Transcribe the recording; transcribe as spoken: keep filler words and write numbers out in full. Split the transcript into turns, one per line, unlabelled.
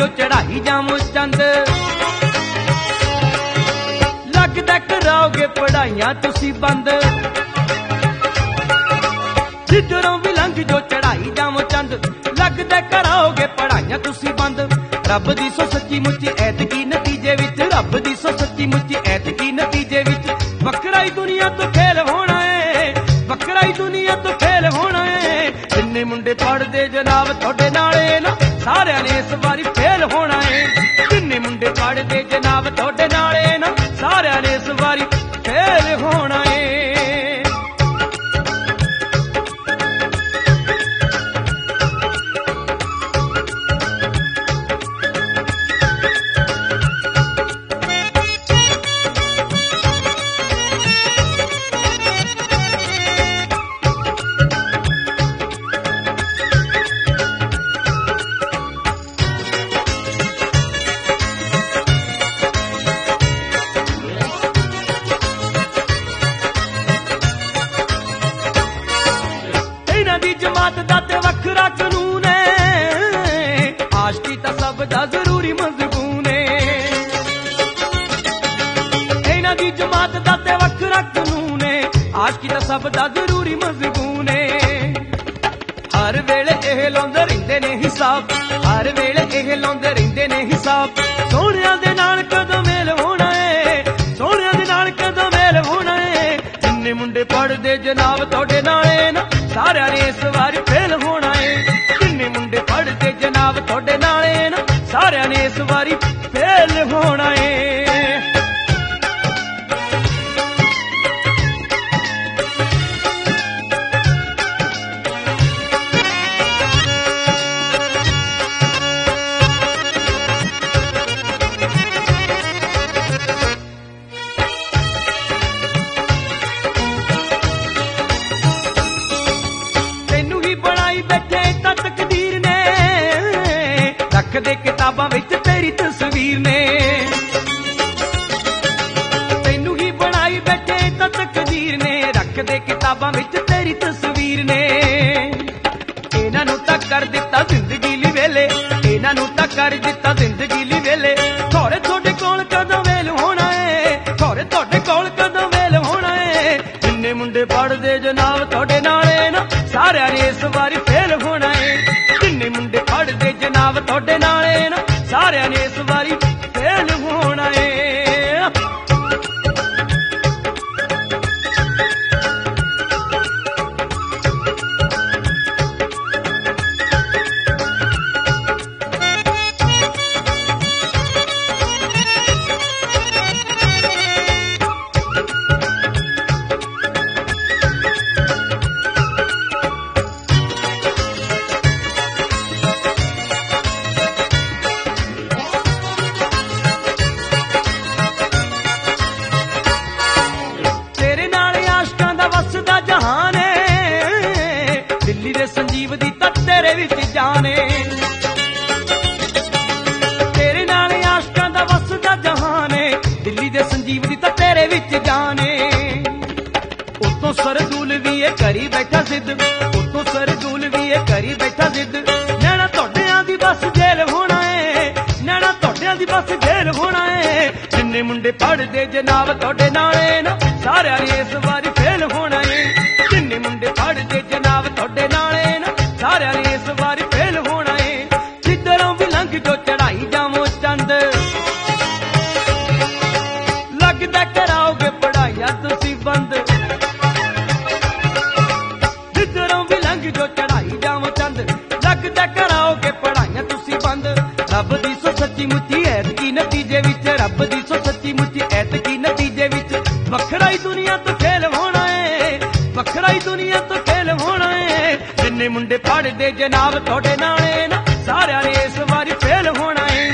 जो चढ़ाई जावो चंद। लगदा कराओगे पढ़ाइयां तुसी बंद, जिधरों भी लंघ जो चढ़ाई जावो चंद। लगदा कराओगे पढ़ाइयां तुसी बंद। रब दी सो सच्ची मुच्ची ऐतकी नतीजे विच, रब दी सो सच्ची मुच्ची ऐतकी नतीजे विच। वखरा ही दुनिया तो खेल होना है, वखरा ही दुनिया तो खेल होना है। जिन्ने मुंडे पढ़दे जनाब तुहाडे नाले ना, सारियां ने इस बारी फेल होना है। जिन्ने मुंडे पढ़दे जनाब तुहाडे नाले ना, सारियां ने इस बारी फेल होना है। जमात दा ते वखरा कानून है, आशिकी तां सब दा जरूरी मजबून है। इन्हां दी जमात दा ते वखरा कानून है, आशिकी तां सब दा जरूरी मजबून है। हर वेले एह लाउंदे रहिंदे ने हिसाब, हर वेले एह लाउंदे रहिंदे ने हिसाब। सोहणियां दे नाल कदों मेल होना है, सोहणियां दे नाल कदों मेल होना है। जिन्ने मुंडे पढ़दे जनाब तुहाडे नाले ना, सारियां ने इस बारी फेल होना है। जिन्ने मुंडे पढ़दे जनाब तुहाडे नाले ना, सारियां ने इस बारी फेल होना है। दे किताबां विच तेरी तस्वीर ने, तैनू ही बनाई बैठे तां तकदीर ने। रख दे किताबां विच तेरी तस्वीर ने। इन्हां नूं तां कर दिता जिंदगी ली वेले, इन्हां नूं तां कर दिता जिंदगी ली वेले। थोड़े थोड़े कोल कदों वेल होना है, थोड़े थोड़े कोल कदों वेल होना है। जिन्ने मुंडे पढ़दे जनाब तुहाडे नाले ना, सारियां ने इस बारी फेल होना है। जिन्ने मुंडे पढ़दे जनाब तुहाडे नाले ना, सारियां ने इस बारी फेल होना है। संजीव दी तां तेरे विच जाने, तेरे नाल आशिकां दा वसदा जहान है। दिल्ली दे संजीव दी तां तेरे विच जाने। उतों सरदूल भी ये करी बैठा जिद, उतों सरदूल भी ये करी बैठा जिद। नैना तुहाडियां दी बस जेल होना है, नैना तुहाडियां दी बस जेल होना है। जिन्ने मुंडे पढ़दे जनाब तुहाडे नाले ना, सारियां ने इस बारी फेल होना है। जिन्ने मुंडे पढ़दे जनाब तुहाडे नाले ना, सारियां ने इस बारी फेल होना है। जिधरों भी लंघ जो चढ़ाई जावो चंद। लगदा कराओगे पढ़ाइयां तुसी बंद, जिधरों भी लंघ जो चढ़ाई जावो चंद। लगदा कराओगे पढ़ाइयां तुसी बंद। रब दी सो सच्ची मुच्ची ऐतकी नतीजे विच, रब दी सो सच्ची मुच्ची ऐतकी नतीजे विच। वखरा ही दुनिया तो खेल होना है, वखरा ही दुनिया तो खेल होना है। जिन्ने मुंडे पढ़दे जनाब तुहाडे नाले ना, सारियां ने इस बारी फेल होना है।